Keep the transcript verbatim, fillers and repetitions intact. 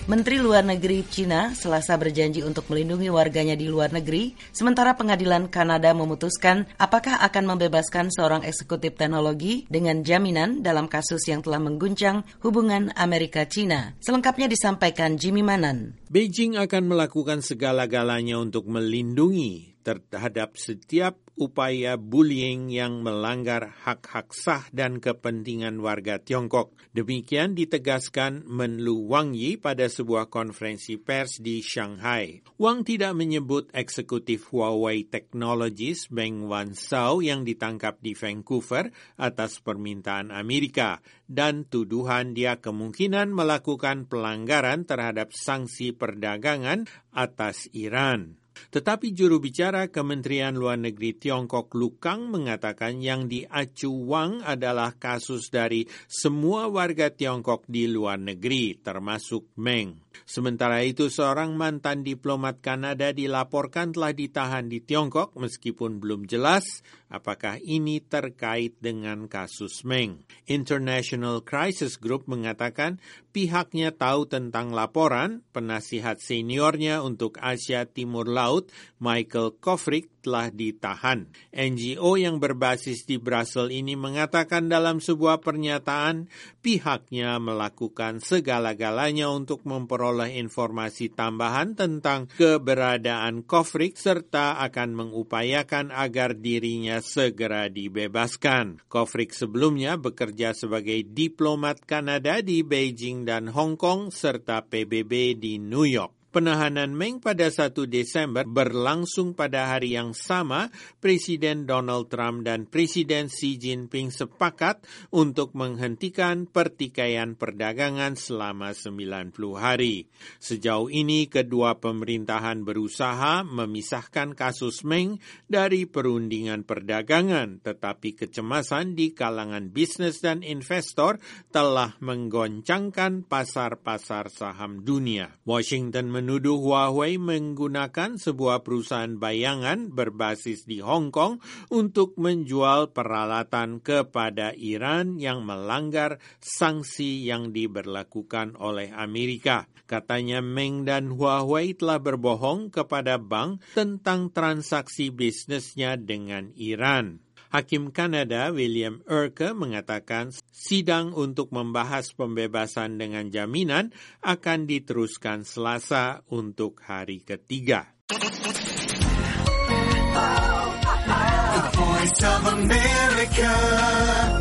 Menteri Luar Negeri China Selasa berjanji untuk melindungi warganya di luar negeri, sementara pengadilan Kanada memutuskan apakah akan membebaskan seorang eksekutif teknologi dengan jaminan dalam kasus yang telah mengguncang hubungan Amerika-China. Selengkapnya disampaikan Jimmy Manan. Beijing akan melakukan segala-galanya untuk melindungi terhadap setiap upaya bullying yang melanggar hak-hak sah dan kepentingan warga Tiongkok. Demikian ditegaskan Menlu Wang Yi pada sebuah konferensi pers di Shanghai. Wang tidak menyebut eksekutif Huawei Technologies Meng Wanzhou yang ditangkap di Vancouver atas permintaan Amerika dan tuduhan dia kemungkinan melakukan pelanggaran terhadap sanksi perdagangan atas Iran. Tetapi juru bicara Kementerian Luar Negeri Tiongkok Lu Kang mengatakan yang diacu Wang adalah kasus dari semua warga Tiongkok di luar negeri, termasuk Meng. Sementara itu, seorang mantan diplomat Kanada dilaporkan telah ditahan di Tiongkok meskipun belum jelas apakah ini terkait dengan kasus Meng. International Crisis Group mengatakan pihaknya tahu tentang laporan penasihat seniornya untuk Asia Timur Laut, Michael Kovrig, telah ditahan. N G O yang berbasis di Brussels ini mengatakan dalam sebuah pernyataan pihaknya melakukan segala-galanya untuk memperoleh informasi tambahan tentang keberadaan Kovrig serta akan mengupayakan agar dirinya segera dibebaskan. Kovrig sebelumnya bekerja sebagai diplomat Kanada di Beijing dan Hong Kong serta P B B di New York. Penahanan Meng pada satu Desember berlangsung pada hari yang sama. Presiden Donald Trump dan Presiden Xi Jinping sepakat untuk menghentikan pertikaian perdagangan selama sembilan puluh hari. Sejauh ini kedua pemerintahan berusaha memisahkan kasus Meng dari perundingan perdagangan, tetapi kecemasan di kalangan bisnis dan investor telah menggoncangkan pasar-pasar saham dunia. Washington menuduh Huawei menggunakan sebuah perusahaan bayangan berbasis di Hong Kong untuk menjual peralatan kepada Iran yang melanggar sanksi yang diberlakukan oleh Amerika. Katanya Meng dan Huawei telah berbohong kepada bank tentang transaksi bisnisnya dengan Iran. Hakim Kanada William Urke mengatakan sidang untuk membahas pembebasan dengan jaminan akan diteruskan Selasa untuk hari ketiga. The Voice of America.